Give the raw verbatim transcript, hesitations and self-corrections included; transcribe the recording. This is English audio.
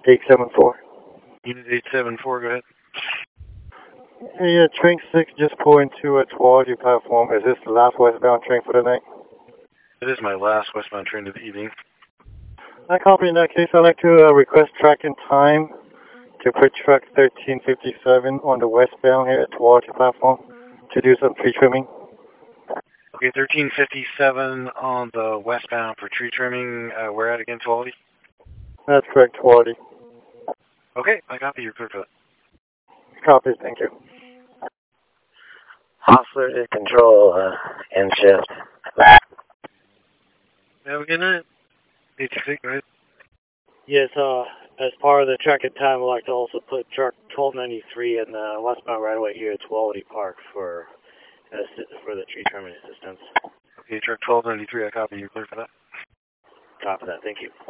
eight seven four. Unit eight seven four, go ahead. Hey, uh, train six just pulled into a Tualatin platform. Is this the last westbound train for the night? It is my last westbound train of the evening. I copy. In that case, I'd like to uh, request track and time to put truck thirteen fifty-seven on the westbound here at Tualatin platform to do some tree trimming. Okay, thirteen fifty-seven on the westbound for tree trimming. Uh, where at again, Tualatin? That's correct, Tualatin. Okay, I copy. You're clear for that. Copy, thank you. Hostler to control, uh, end shift. Have a good night. eight six eight, go ahead. Yes, uh, as part of the track and time, I'd like to also put truck twelve ninety-three in the westbound right away here at Tualatin Park for, uh, for the tree trimming assistance. Okay, truck twelve ninety-three, I copy. You're clear for that. Copy that, thank you.